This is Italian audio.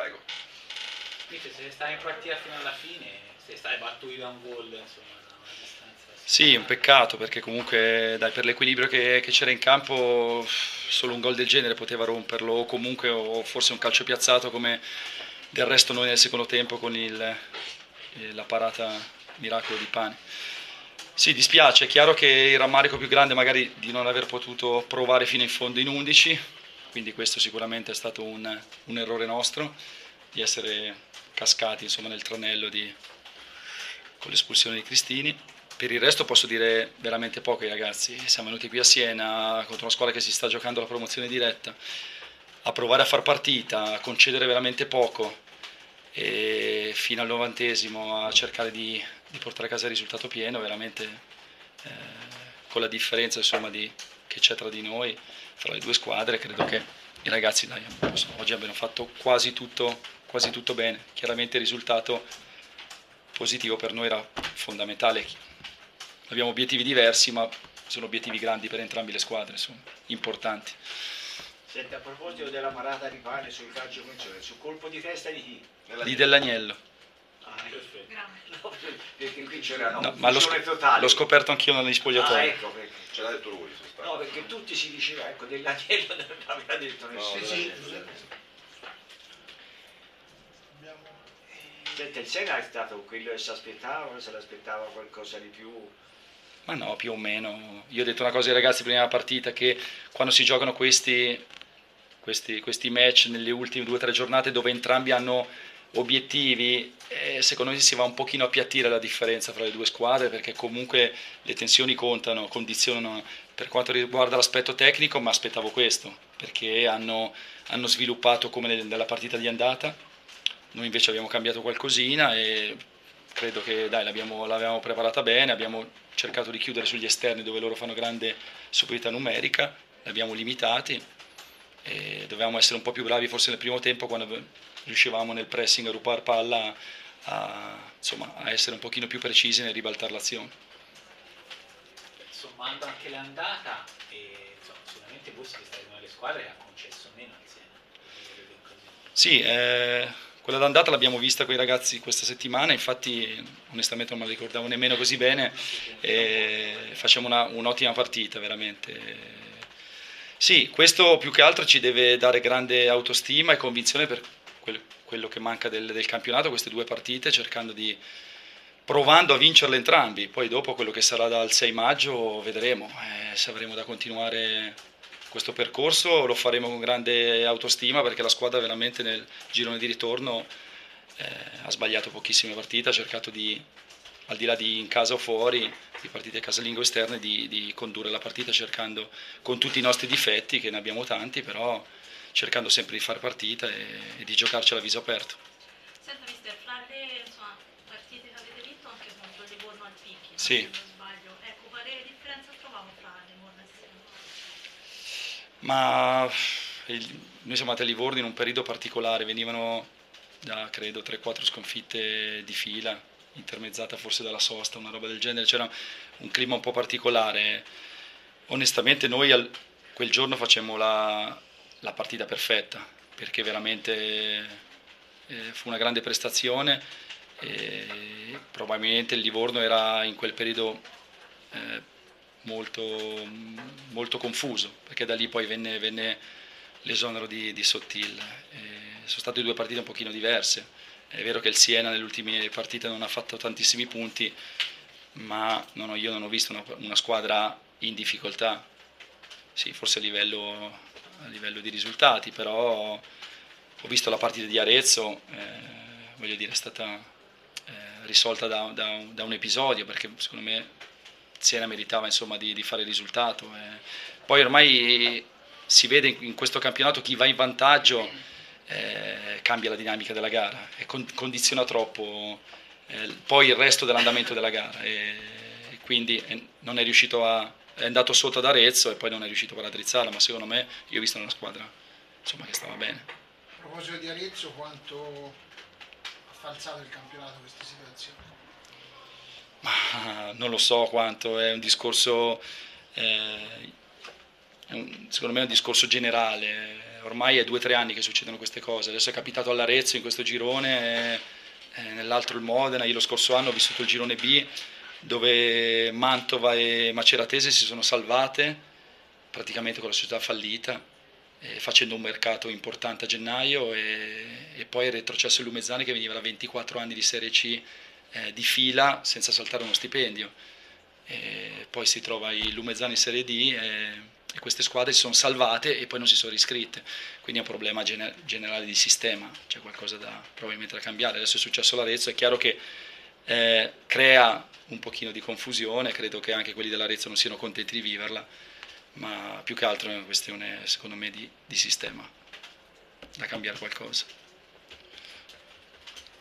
Prego. Se stai in partita fino alla fine, se stai battuto da un gol, insomma, da una distanza. Sì, è un peccato perché comunque dai, per l'equilibrio che c'era in campo solo un gol del genere poteva romperlo o comunque o forse un calcio piazzato come del resto noi nel secondo tempo con la parata miracolo di Pani. Sì, dispiace, è chiaro che il rammarico più grande magari di non aver potuto provare fino in fondo in 11, quindi questo sicuramente è stato un errore nostro di essere cascati insomma, nel tranello con l'espulsione di Cristini. Per il resto posso dire veramente poco ai ragazzi, siamo venuti qui a Siena contro una squadra che si sta giocando la promozione diretta, a provare a far partita, a concedere veramente poco e fino al 90esimo a cercare di portare a casa il risultato pieno, veramente con la differenza insomma, che c'è tra di noi, fra le due squadre, credo che i ragazzi dai, oggi abbiano fatto quasi tutto bene, chiaramente il risultato positivo per noi era fondamentale, abbiamo obiettivi diversi ma sono obiettivi grandi per entrambe le squadre, insomma, importanti. Senti, a proposito della parata di Pane sul calcio punizione, sul colpo di testa di chi? Di Dell'Agnello. No, perché qui c'era una Ma confusione totale. l'ho scoperto anch'io negli spogliatoi. Ecco perché. Ce l'ha detto lui. No, perché tutti si diceva, ecco, Dell'Agnello non aveva detto nessuno. Sì. Senti, il Siena è stato quello che si aspettava, se l'aspettava qualcosa di più? Ma no, più o meno. Io ho detto una cosa ai ragazzi prima della partita, che quando si giocano questi match nelle ultime 2 o 3 giornate dove entrambi hanno obiettivi, secondo me si va un pochino a appiattire la differenza fra le due squadre perché comunque le tensioni contano, condizionano. Per quanto riguarda l'aspetto tecnico mi aspettavo questo, perché hanno sviluppato come nella partita di andata, noi invece abbiamo cambiato qualcosina e credo che dai, l'abbiamo preparata bene, abbiamo cercato di chiudere sugli esterni dove loro fanno grande superiorità numerica, li abbiamo limitati e dovevamo essere un po' più bravi forse nel primo tempo quando riuscivamo nel pressing a rubare palla insomma, a essere un pochino più precisi nel ribaltare l'azione. Sommando anche l'andata, insomma, sicuramente voi siete stati una delle squadre che ha concesso meno al Siena. Sì, quella d'andata l'abbiamo vista con i ragazzi questa settimana, infatti onestamente non me la ricordavo nemmeno così bene, facciamo un'ottima partita veramente. Sì, questo più che altro ci deve dare grande autostima e convinzione per quello che manca del campionato, queste 2 partite, provando a vincerle entrambi, poi dopo quello che sarà dal 6 maggio vedremo, se avremo da continuare questo percorso lo faremo con grande autostima perché la squadra veramente nel girone di ritorno ha sbagliato pochissime partite, ha cercato al di là di in casa o fuori, di partite casalinghe o esterne, di condurre la partita cercando con tutti i nostri difetti, che ne abbiamo tanti, però cercando sempre di fare partita e di giocarcela a viso aperto. Senta mister, fra le partite che avete vinto anche contro il Livorno al Picchi, sì. Se non sbaglio, ecco, quale differenza trovavo fra Livorno e Siena? Ma noi siamo andati a Livorno in un periodo particolare, venivano da credo 3-4 sconfitte di fila, intermezzata forse dalla sosta, una roba del genere, c'era un clima un po' particolare. Onestamente noi quel giorno facemmo la partita perfetta, perché veramente fu una grande prestazione e probabilmente il Livorno era in quel periodo molto, molto confuso, perché da lì poi venne l'esonero di Sottil. Sono state 2 partite un pochino diverse. È vero che il Siena nelle ultime partite non ha fatto tantissimi punti, ma io non ho visto una squadra in difficoltà. Sì, forse a livello di risultati, però ho visto la partita di Arezzo, voglio dire, è stata risolta da un episodio, perché secondo me Siena meritava insomma di fare il risultato. Poi ormai si vede in questo campionato chi va in vantaggio cambia la dinamica della gara e condiziona troppo poi il resto dell'andamento della gara e quindi non è riuscito è andato sotto ad Arezzo e poi non è riuscito a raddrizzarla, ma secondo me io ho visto una squadra insomma, che stava bene. A proposito di Arezzo, quanto ha falsato il campionato questa situazione? Ma non lo so quanto, è un discorso secondo me è un discorso generale, ormai è 2 o 3 anni che succedono queste cose, adesso è capitato all'Arezzo in questo girone, nell'altro il Modena, io lo scorso anno ho vissuto il girone B dove Mantova e Maceratese si sono salvate praticamente con la società fallita, facendo un mercato importante a gennaio e poi è retrocesso il Lumezzane che veniva da 24 anni di Serie C di fila senza saltare uno stipendio, e poi si trova il Lumezzane in Serie D e queste squadre si sono salvate e poi non si sono riscritte, quindi è un problema generale di sistema, c'è qualcosa probabilmente da cambiare. Adesso è successo all'Arezzo, è chiaro che crea un pochino di confusione, credo che anche quelli dell'Arezzo non siano contenti di viverla, ma più che altro è una questione secondo me di sistema, da cambiare qualcosa.